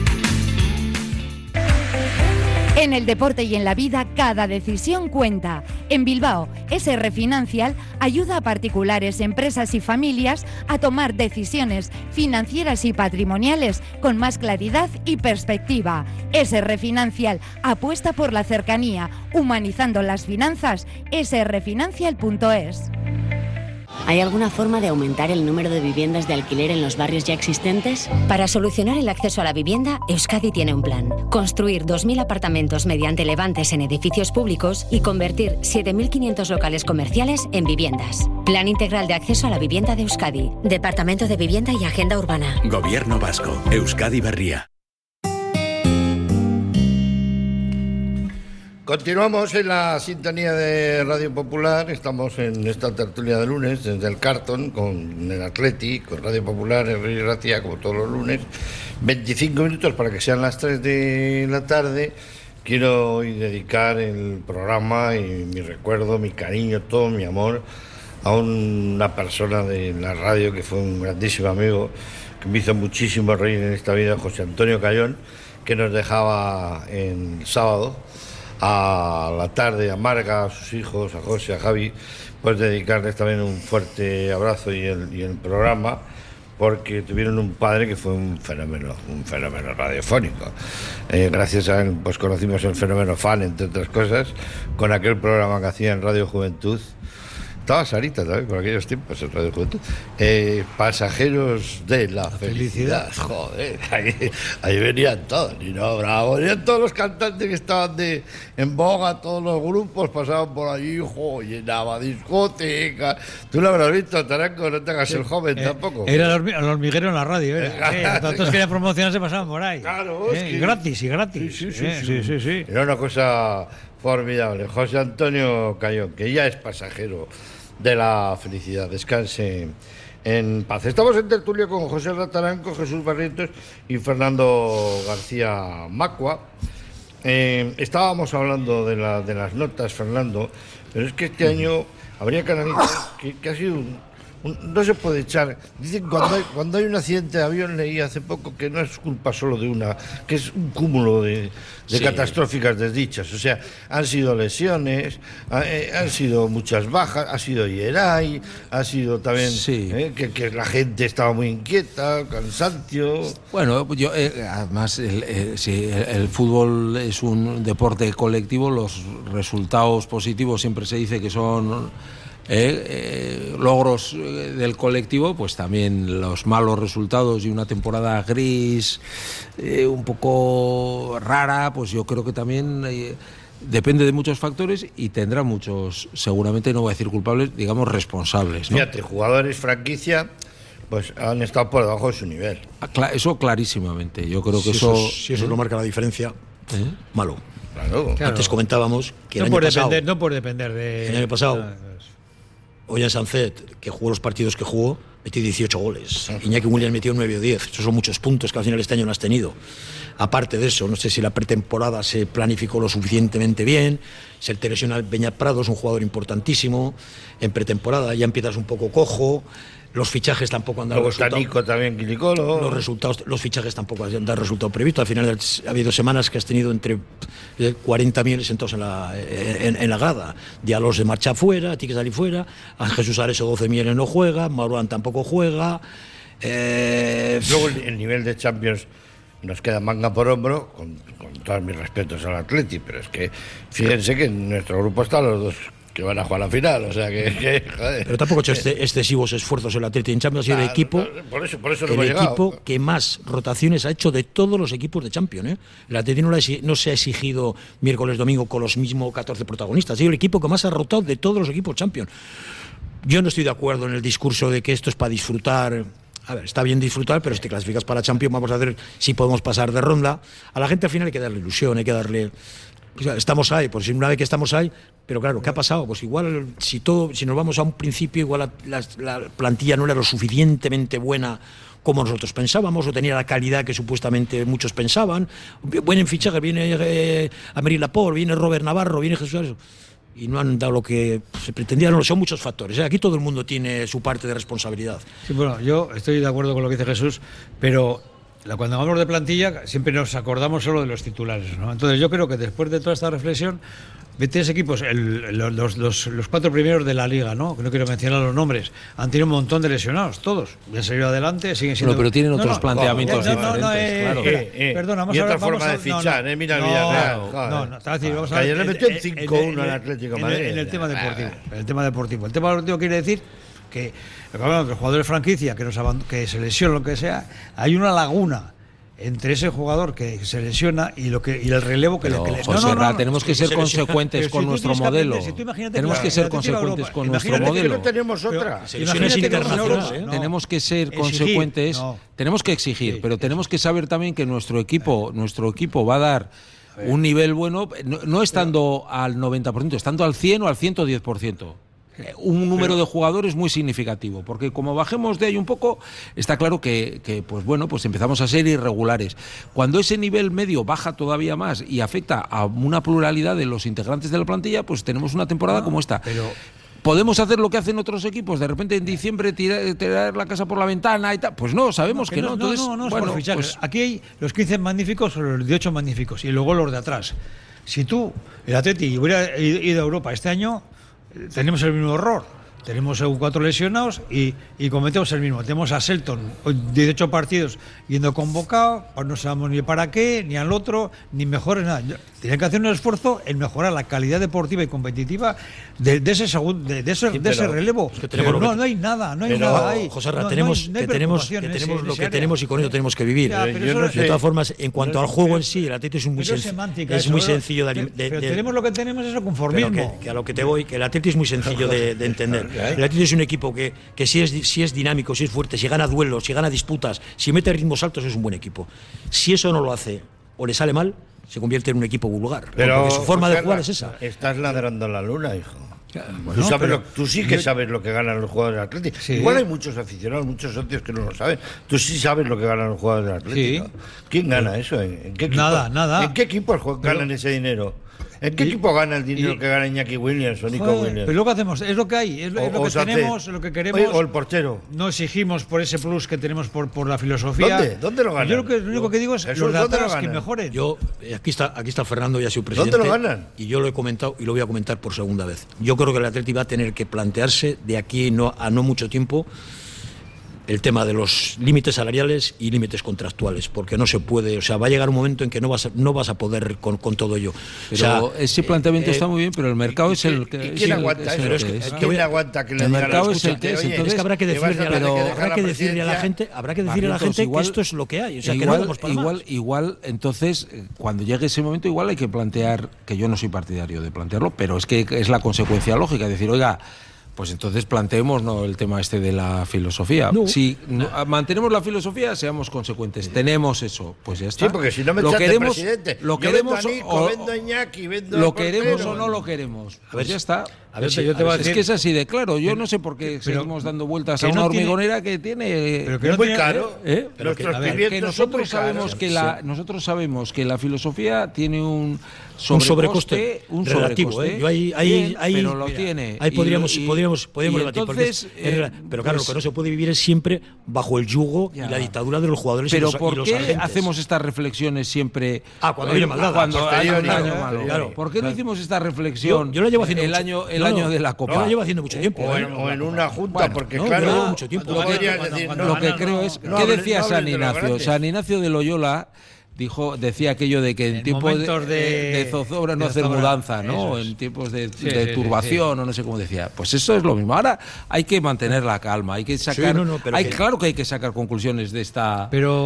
En el deporte y en la vida, cada decisión cuenta. En Bilbao, SR Financial ayuda a particulares, empresas y familias a tomar decisiones financieras y patrimoniales con más claridad y perspectiva. SR Financial apuesta por la cercanía, humanizando las finanzas. srfinancial.es. ¿Hay alguna forma de aumentar el número de viviendas de alquiler en los barrios ya existentes? Para solucionar el acceso a la vivienda, Euskadi tiene un plan. Construir 2.000 apartamentos mediante levantes en edificios públicos y convertir 7.500 locales comerciales en viviendas. Plan Integral de Acceso a la Vivienda de Euskadi. Departamento de Vivienda y Agenda Urbana. Gobierno Vasco. Euskadi Berria. Continuamos en la sintonía de Radio Popular. Estamos en esta tertulia de lunes desde el Cartón con el Athletic, con Radio Popular, Herri Ratia, como todos los lunes. 25 minutos para que sean las 3 de la tarde. Quiero hoy dedicar el programa y mi recuerdo, mi cariño, todo mi amor a una persona de la radio que fue un grandísimo amigo, que me hizo muchísimo reír en esta vida, José Antonio Cayón, que nos dejaba el sábado a la tarde, a Marga, a sus hijos, a José, a Javi, pues dedicarles también un fuerte abrazo y el programa, porque tuvieron un padre que fue un fenómeno radiofónico. Gracias a él pues conocimos el fenómeno fan, entre otras cosas, con aquel programa que hacía en Radio Juventud. Estaba Sarita también por aquellos tiempos en Radio Juventud. Pasajeros de la felicidad. Joder, ahí venían todos. Y no, bravo, venían todos los cantantes que estaban en boga, todos los grupos pasaban por allí, llenaba discoteca. Tú lo habrás visto, Taranco, no te hagas el joven tampoco. Era el hormiguero en la radio, todos querían promocionarse, pasaban por ahí. Claro, es que... gratis. Sí. Era una cosa formidable. José Antonio Cayón, que ya es pasajero de la felicidad. Descanse en paz. Estamos en tertulia con José Rataranco, Jesús Barrientos y Fernando García Macua. Estábamos hablando de las notas, Fernando, pero es que este año habría que analizar que ha sido no se puede echar. Dicen cuando hay un accidente de avión, leí hace poco que no es culpa solo de una, que es un cúmulo de catastróficas desdichas. O sea, han sido lesiones, han sido muchas bajas, ha sido Yeray, ha sido también que la gente estaba muy inquieta, cansancio. Bueno, además el fútbol es un deporte colectivo, los resultados positivos siempre se dice que son logros del colectivo, pues también los malos resultados y una temporada gris un poco rara, pues yo creo que también depende de muchos factores y tendrá muchos, seguramente no voy a decir culpables, digamos responsables, ¿no? Fíjate, jugadores franquicia pues han estado por debajo de su nivel. Eso clarísimamente. Yo creo que si eso no marca la diferencia, malo. Claro. Antes comentábamos que el año pasado, no por depender de... El año pasado, Ollán Sancet, que jugó los partidos que jugó, metió 18 goles. Iñaki Williams metió 9 o 10. Esos son muchos puntos que al final este año no has tenido. Aparte de eso, no sé si la pretemporada se planificó lo suficientemente bien. Se te lesiona Beñat Prado, es un jugador importantísimo. En pretemporada ya empiezas un poco cojo. Los fichajes tampoco han dado resultado. Luego está Nico también, Quilicolo. Los fichajes tampoco han dado resultado previsto. Al final ha habido semanas que has tenido entre 40 millones sentados en la grada. Dialos de marcha fuera, Tiques salir fuera. A Jesús Areso 12 millones no juega. Maruán tampoco juega. Luego el nivel de Champions nos queda manga por hombro, con todos mis respetos al Atleti, pero es que fíjense que en nuestro grupo están los dos que van a jugar la final, o sea que joder. Pero tampoco ha hecho excesivos esfuerzos el Atleti en Champions, ha sido el equipo, por eso no el equipo que más rotaciones ha hecho de todos los equipos de Champions, El Atleti no se ha exigido miércoles, domingo con los mismos 14 protagonistas, ha sido el equipo que más ha rotado de todos los equipos Champions. Yo no estoy de acuerdo en el discurso de que esto es para disfrutar. A ver, está bien disfrutar, pero si te clasificas para Champions vamos a ver si podemos pasar de ronda. A la gente al final hay que darle ilusión, hay que darle... Pues estamos ahí, pues una vez que estamos ahí, pero claro, ¿qué ha pasado? Pues igual si nos vamos a un principio, igual la plantilla no era lo suficientemente buena como nosotros pensábamos, o tenía la calidad que supuestamente muchos pensaban. Buen fichaje, viene Aymeric Laporte, viene Robert Navarro, viene Jesús, y no han dado lo que se pretendía. No, son muchos factores, Aquí todo el mundo tiene su parte de responsabilidad. Sí, bueno, yo estoy de acuerdo con lo que dice Jesús, pero cuando hablamos de plantilla siempre nos acordamos solo de los titulares, ¿no? Entonces yo creo que después de toda esta reflexión, tres equipos, los 4 primeros de la liga, ¿no? Que no quiero mencionar los nombres, han tenido un montón de lesionados, todos. Han salido adelante, siguen siendo... pero tienen otros planteamientos diferentes. Claro. Perdona, vamos a ver... forma de fichar, mira el Villarreal. Vamos a ver... Ayer le metió un 5-1 al Atlético de Madrid. En el tema deportivo. El tema deportivo quiere decir que los jugadores franquicia que se lesionan, lo que sea, hay una laguna entre ese jugador que se lesiona y el relevo que le... tenemos que ser consecuentes con nuestro modelo. Tenemos que ser consecuentes con nuestro modelo. No tenemos otra. Tenemos que ser consecuentes, tenemos que exigir, pero tenemos que saber también que nuestro equipo va a dar un nivel bueno, no estando al 90%, estando al 100 o al 110%. Un número de jugadores muy significativo, porque como bajemos de ahí un poco, está claro que pues empezamos a ser irregulares. Cuando ese nivel medio baja todavía más y afecta a una pluralidad de los integrantes de la plantilla, pues tenemos una temporada como esta. ¿Podemos hacer lo que hacen otros equipos? De repente en diciembre tirar la casa por la ventana y tal. Pues no, sabemos que no. Entonces, bueno, pues aquí hay los 15 magníficos o los 18 magníficos y luego los de atrás. Si tú, el Atleti, hubiera ido a Europa este año, tenemos el mismo error. Tenemos 4 lesionados y cometemos el mismo. Tenemos a Selton, 18 partidos yendo convocado, pues no sabemos ni para qué, ni al otro, ni mejores, nada. Tienen que hacer un esfuerzo en mejorar la calidad deportiva y competitiva de ese relevo. Es que no hay nada, no hay nada ahí. José Ra, tenemos lo que tenemos y con eso tenemos que vivir. De todas formas, en cuanto al juego en sí, el Atleti es muy sencillo de pero tenemos lo que tenemos, es el conformismo. Que a lo que te voy, que el Atleti es muy sencillo de entender. El Atleti es un equipo que si es dinámico, si es fuerte, si gana duelos, si gana disputas, si mete ritmos altos, es un buen equipo. Si eso no lo hace o le sale mal, se convierte en un equipo vulgar. Pero porque su forma de jugar es esa. Estás ladrando en la luna, hijo. Bueno, tú sí que sabes lo que ganan los jugadores del Atlético. Sí. Igual hay muchos aficionados, muchos socios que no lo saben. Tú sí sabes lo que ganan los jugadores del Atlético. Sí. ¿Quién gana eso? ¿En qué equipos? Nada. ¿En qué equipos ganan ese dinero? ¿En qué equipo gana el dinero que gana Iñaki Williams o Nico Williams? Pero lo que hacemos, es lo que hay, es lo que tenemos, lo que queremos. O el portero. No exigimos por ese plus que tenemos por la filosofía. ¿Dónde lo ganan? Yo lo único que digo es los de atrás que mejoren. Aquí está Fernando, ya su presidente. ¿Dónde lo ganan? Y yo lo he comentado y lo voy a comentar por segunda vez. Yo creo que el Atleti va a tener que plantearse de aquí a no mucho tiempo el tema de los límites salariales y límites contractuales, porque no se puede, o sea, va a llegar un momento en que no vas a poder con todo ello. Pero o sea, ese planteamiento está muy bien, pero el mercado es el que... ¿Quién aguanta eso? ¿Quién aguanta que le digan? El mercado es el que es, entonces... Es que habrá que decirle a la gente que esto es lo que hay, o sea, que no vamos para más. Igual, entonces, cuando llegue ese momento, igual hay que plantear, que yo no soy partidario de plantearlo, pero es que es la consecuencia lógica, decir, oiga, pues entonces planteemos el tema de la filosofía. Si mantenemos la filosofía, seamos consecuentes. Tenemos eso, pues ya está. Sí, porque si no me echas de presidente, lo queremos vendo a Nico, vendo a Iñaki, vendo lo a Portero, queremos o no lo queremos. Pues ya está. A ver, yo te voy a decir, es que es así de claro. Yo no sé por qué seguimos dando vueltas a una hormigonera que tiene... Pero que es muy caro. Pero que nosotros sabemos nosotros sabemos que la filosofía tiene un sobrecoste relativo. Pero lo tiene. Ahí podríamos debatir. Pero claro, lo que no se puede vivir es siempre bajo el yugo y la dictadura de los jugadores y los agentes. ¿Pero por qué hacemos estas reflexiones siempre? Cuando viene maldad. Cuando hay un año malo. ¿Por qué no hicimos esta reflexión? Yo la llevo haciendo el año de la Copa. Yo la llevo haciendo mucho tiempo. O en una junta, porque yo claro, llevo mucho tiempo. Lo que creo es... ¿Qué decía San Ignacio? San Ignacio de Loyola decía aquello de que en tiempos de zozobra no hacer mudanza, ¿no? En tiempos de turbación o no sé cómo decía. Pues eso es lo mismo. Ahora hay que mantener la calma, hay que sacar... Claro que hay que sacar conclusiones de esta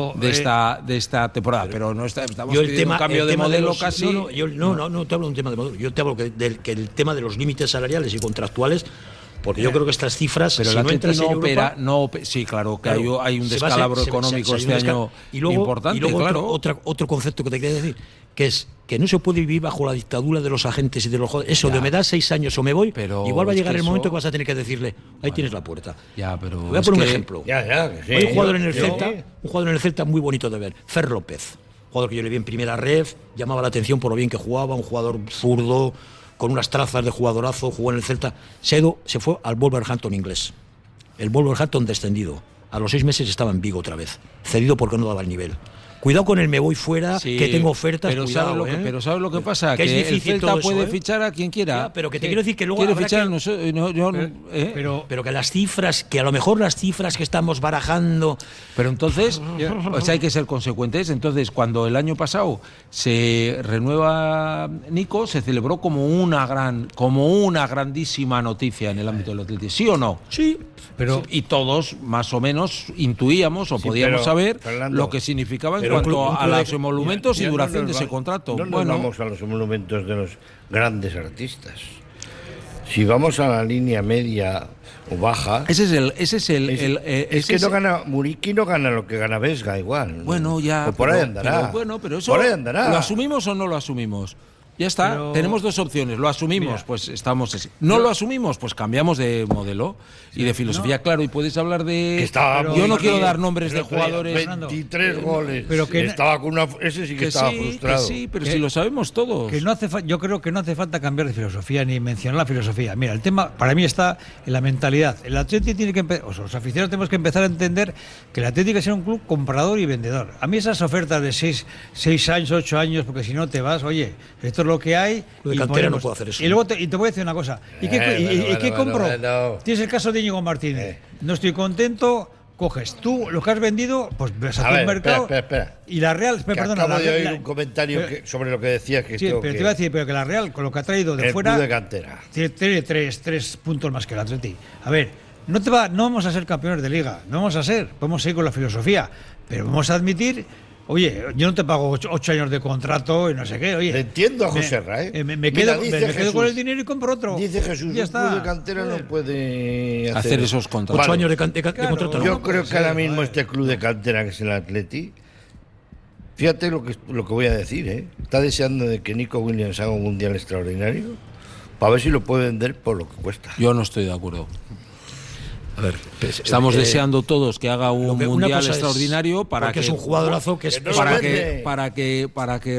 temporada, pero no estamos pidiendo un cambio de modelo casi... No te hablo de un tema de modelo, yo te hablo que el tema de los límites salariales y contractuales, porque yo creo que estas cifras, pero si no entras en Europa, sí, claro, que hay un descalabro económico este año importante. Y luego claro. otro concepto que te quería decir, que es que no se puede vivir bajo la dictadura de los agentes y de los jugadores. Eso de me das 6 años o me voy, igual va a llegar el momento que vas a tener que decirle, ahí tienes la puerta. Pero voy a poner un ejemplo. Hay un jugador en el Celta muy bonito de ver, Fer López, jugador que yo le vi en primera ref, llamaba la atención por lo bien que jugaba, un jugador zurdo, con unas trazas de jugadorazo, jugó en el Celta, se fue al Wolverhampton inglés. El Wolverhampton descendido. A los 6 meses estaba en Vigo otra vez, cedido porque no daba el nivel. Cuidado con el me voy fuera, que tengo ofertas, pero cuidado, pero ¿sabes lo que pasa? Que el Celta puede fichar a quien quiera. Pero que te quiero decir que luego quiere fichar pero que las cifras, que a lo mejor las cifras que estamos barajando... Pero entonces, pues hay que ser consecuentes. Entonces, cuando el año pasado se renueva Nico, se celebró como una grandísima noticia en el ámbito del atletismo. ¿Sí o no? Sí. Y todos, más o menos, intuíamos o podíamos saber, Fernando, lo que significaba en cuanto a los emolumentos y duración de ese contrato. No vamos a los emolumentos de los grandes artistas. Si vamos a la línea media o baja... Es que no gana Muriqui, no gana lo que gana Vesga igual. Bueno, ya... O por ahí andará. Pero eso... Por ahí andará. ¿Lo asumimos o no lo asumimos? Ya está, tenemos dos opciones. Lo asumimos, pues estamos así. No lo asumimos, pues cambiamos de modelo y de filosofía, claro. Y puedes hablar de... Yo no quiero dar nombres de jugadores... 23 goles. Pero que estaba con ese sí que estaba frustrado. Sí, pero si lo sabemos todos. Yo creo que no hace falta cambiar de filosofía ni mencionar la filosofía. Mira, el tema para mí está en la mentalidad. El Atleti tiene que los aficionados tenemos que empezar a entender que el Atleti tiene que ser un club comprador y vendedor. A mí esas ofertas de 6 años, 8 años, porque si no te vas, oye, esto es lo que hay. De cantera no puedo hacer eso. Y luego te voy a decir una cosa. ¿Y qué compro? Tienes el caso de Íñigo Martínez. No estoy contento. Coges tú lo que has vendido, pues ves a tu mercado. Espera. Y la Real, acabo de oír un comentario sobre lo que decías que sí, pero te iba a decir, pero que la Real, con lo que ha traído de fuera, club de cantera, tiene tres puntos más que el Atleti. A ver, no vamos a ser campeones de liga, no vamos a ser, podemos seguir con la filosofía, pero vamos a admitir. Oye, yo no te pago 8 años de contrato y no sé qué. Oye, te entiendo a José Ra, me quedo con el dinero y compro otro. Dice Jesús, ya está. El club de cantera no puede hacer esos contratos. 8 años de contrato. Yo creo que ahora mismo este club de cantera, que es el Atleti, fíjate lo que voy a decir, está deseando de que Nico Williams haga un mundial extraordinario para ver si lo puede vender por lo que cuesta. Yo no estoy de acuerdo. A ver, estamos deseando todos que haga un mundial extraordinario para que es un jugadorazo que es para que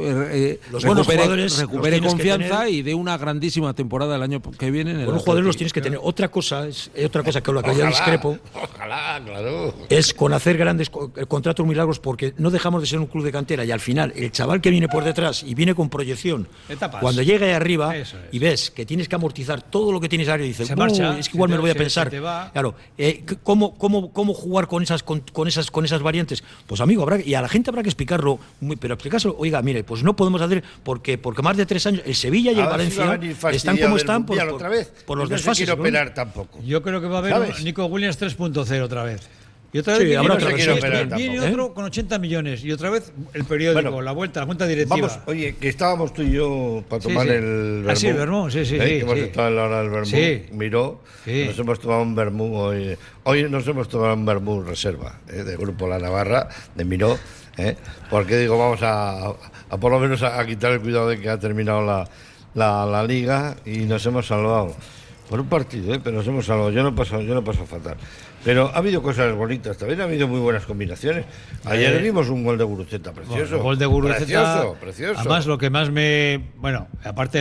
recupere confianza y dé una grandísima temporada el año que viene. Los jugadores los tienes que tener. Otra cosa con la que yo discrepo. Ojalá, claro. Es con hacer grandes contratos milagros, porque no dejamos de ser un club de cantera y al final el chaval que viene por detrás y viene con proyección, cuando llega ahí arriba y ves que tienes que amortizar todo lo que tienes ahí y dices, es que igual me lo voy a pensar. Claro, ¿cómo jugar con esas variantes? Pues amigo, y a la gente habrá que explicarlo, pero explicárselo, oiga, mire, pues no podemos hacer, porque más de 3 años, el Sevilla y el Valencia están como están por los desfases. No quiero operar tampoco. Yo creo que va a haber un Nico Williams 3.0 otra vez. Y otra vez viene otro con 80 millones. Y otra vez el periódico, la cuenta directiva. Vamos, oye, que estábamos tú y yo para tomar el vermú. Sí, el vermú, sí. Hemos estado en la hora del vermú. Miró, nos hemos tomado un vermú hoy. Hoy nos hemos tomado un vermú reserva, de Grupo La Navarra, de Miró. Porque digo, vamos a por lo menos a quitar el cuidado de que ha terminado la liga y nos hemos salvado. Por un partido, pero nos hemos salvado. Yo no paso fatal. Pero ha habido cosas bonitas, también ha habido muy buenas combinaciones. Ayer vimos un gol de Guruceta precioso. Bueno, gol de Guruceta, precioso. Además, lo que más aparte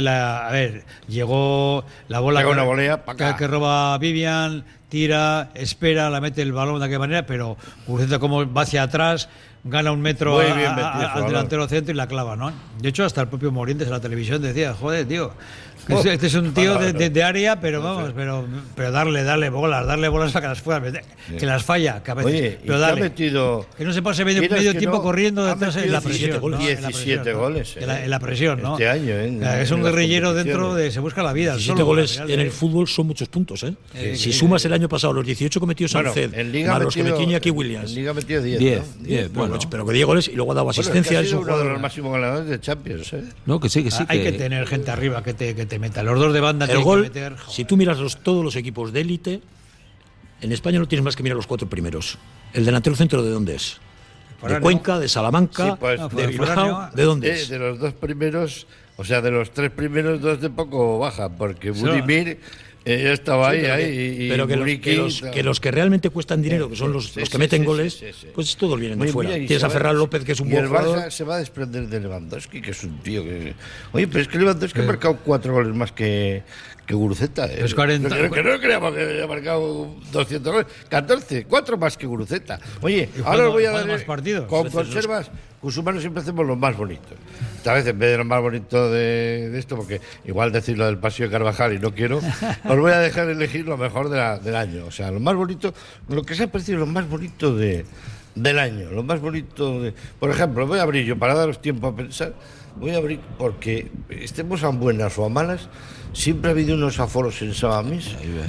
llegó la bola una volea, que roba Vivian, tira, espera, la mete el balón de aquella manera, pero Guruceta como va hacia atrás, gana 1 metro al delantero centro y la clava, ¿no? De hecho, hasta el propio Morientes en la televisión decía, joder, tío, este es un tío de área, pero vamos, pero darle bolas para que las pueda meter, que las falla, que a veces, oye, pero dale, que no se pase medio tiempo corriendo detrás en la presión, 17 goles, en la presión, ¿no? Este año, es un guerrillero dentro de se busca la vida. 17 goles en el fútbol son muchos puntos, si sumas el año pasado los 18 cometió Sánchez, más los que metió Iñaki Williams. En Liga metió 10, bueno, pero que 10 goles y luego ha dado asistencia. Es uno de los máximos ganadores de Champions, No, que sí. Hay que tener gente arriba que te meta. Los dos de banda. El gol, si tú miras todos los equipos de élite, en España no tienes más que mirar los 4 primeros. ¿El delantero centro de dónde es? De Cuenca, de Salamanca, de Bilbao. ¿De dónde es? De los 2 primeros, o sea, de los 3 primeros, 2 de poco baja, porque Budimir ya estaba ahí. Pero que los que realmente cuestan dinero, que son los que meten goles, pues todos vienen de fuera. Tienes a Ferran López, que es un buen jugador. Y el Barça se va a desprender de Lewandowski, que es un tío que... Oye, pero es que Lewandowski ha marcado 4 goles más que Guruceta. Pues 40. Que no creamos que haya marcado 200 goles. 4 más que Guruceta. Oye, ahora os voy a dar más partidos. Con conservas, Cusumano siempre hacemos los más bonitos. Esta vez, en vez de lo más bonito de esto, porque igual decir lo del Paseo de Carvajal y no quiero, os voy a dejar elegir lo mejor del año. O sea, lo más bonito, lo que se ha parecido lo más bonito del año. Lo más bonito de... Por ejemplo, voy a abrir yo, para daros tiempo a pensar, voy a abrir porque estemos a buenas o a malas. Siempre ha habido unos aforos en Samamés.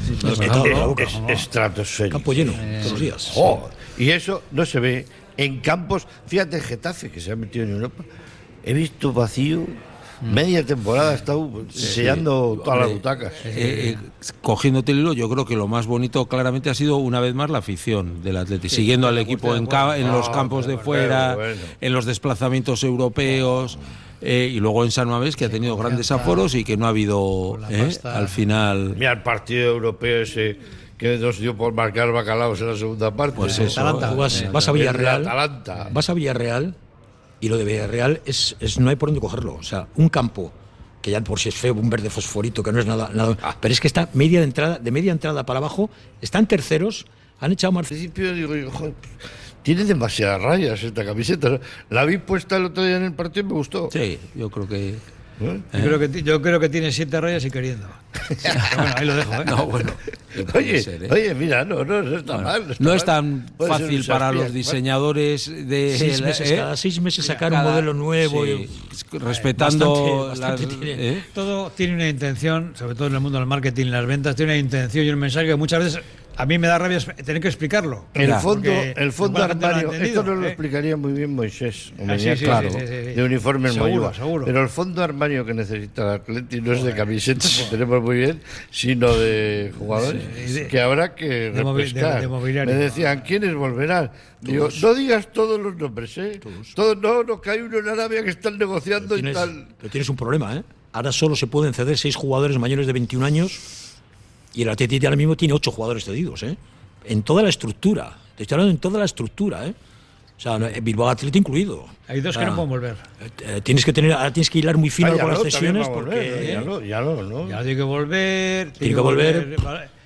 Estratosféricos. Campo lleno, todos los días. Y eso no se ve en campos. Fíjate, Getafe, que se ha metido en Europa. He visto vacío. Media temporada ha estado sellando todas las butacas. Cogiéndote el hilo, yo creo que lo más bonito claramente ha sido una vez más la afición del Atleti, siguiendo al equipo en los campos de fuera, en los desplazamientos europeos. Y luego en San Mamés, que ha tenido grandes aforos y que no ha habido al final. Mira el partido europeo ese que nos dio por marcar Bacalaos en la segunda parte. Pues eso. Vas a Villarreal y lo de Villarreal no hay por dónde cogerlo. O sea, un campo que ya por si es feo, un verde fosforito, que no es nada. Pero es que está de media entrada para abajo, están terceros, han echado más. Al principio digo yo, joder, tiene demasiadas rayas esta camiseta, ¿no? La vi puesta el otro día en el partido y me gustó. Sí, yo creo que... Yo creo que tiene 7 rayas y queriendo. Bueno, ahí lo dejo, No, bueno. Oye, mira, no está mal. No es tan fácil para los diseñadores de 6 meses, cada 6 meses sacar un modelo nuevo, respetando bastante todo tiene una intención, sobre todo en el mundo del marketing y las ventas, tiene una intención y un mensaje que muchas veces a mí me da rabia tener que explicarlo. El fondo armario, esto no lo explicaría muy bien Moisés, de uniformes Moyúa. Pero el fondo armario que necesita el Atleti no es de camisetas, que tenemos muy bien, sino de jugadores que habrá que refrescar. Me decían, ¿quiénes volverán? Digo, no digas todos los nombres, Todos no, que hay uno en Arabia que están negociando y tal. Pero tienes un problema, Ahora solo se pueden ceder 6 jugadores mayores de 21 años. Y el Atleti ahora mismo tiene 8 jugadores cedidos, en toda la estructura. Te estoy hablando en toda la estructura, O sea, Bilbao Atleti incluido. Hay 2 que no pueden volver. Tienes que hilar muy fino con las cesiones porque ya tiene que volver. Tiene que volver.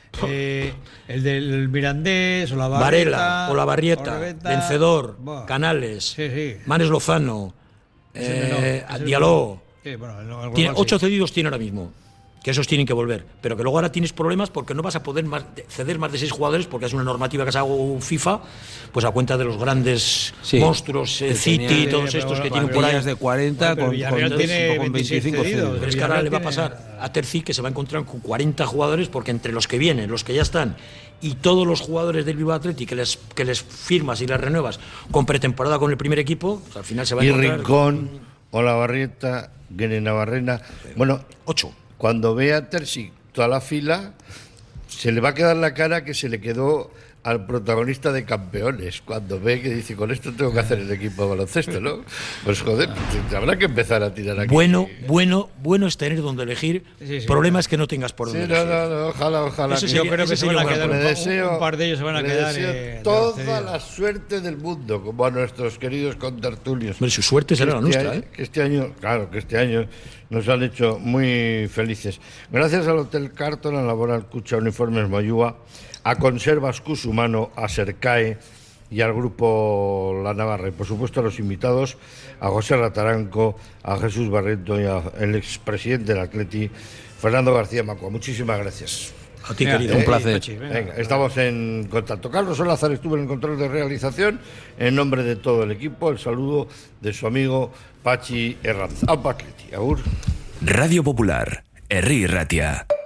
El del Mirandés o la Varela o la Barrieta, Vencedor, Canales, Manes Lozano, Diallo. 8 cedidos tiene ahora mismo. que esos tienen que volver, pero que luego ahora tienes problemas porque no vas a poder ceder más de 6 jugadores porque es una normativa que se hago FIFA, pues a cuenta de los grandes monstruos, City, todos estos que tienen por ahí de 40 con 25 cedidos. Pero es que ahora le va a pasar a Terzi que se va a encontrar con 40 jugadores porque entre los que vienen, los que ya están y todos los jugadores del Bilbao Athletic que les firmas y les renuevas con pretemporada con el primer equipo, pues al final se va a encontrar... Rincón, Olavarrieta, Navarrena, bueno, 8. Cuando ve a Terzi toda la fila, se le va a quedar la cara que se le quedó al protagonista de Campeones, cuando ve que dice, con esto tengo que hacer el equipo de baloncesto, ¿no? Pues joder, habrá que empezar a tirar aquí. Bueno es tener donde elegir. Problema es que no tengas por donde elegir. No, ojalá. Yo creo que se van a quedar un par de ellos se van a quedar. Toda la suerte del mundo, como a nuestros queridos contertulios. Pero su suerte será la nuestra, ¿eh? Que este año nos han hecho muy felices. Gracias al Hotel Carton, a Laboral Cucha Uniformes Moyúa, a Conservas Cusumano, a Sercae y al Grupo La Navarra. Y por supuesto a los invitados, a José Rataranco, a Jesús Barreto y al expresidente del Atleti, Fernando García Macua. Muchísimas gracias. A ti, querido. Un placer. Venga, estamos en contacto. Carlos Solázar estuvo en el control de realización. En nombre de todo el equipo, el saludo de su amigo Pachi Herranz. Aupa Atleti. Agur. Radio Popular, Herri Ratia.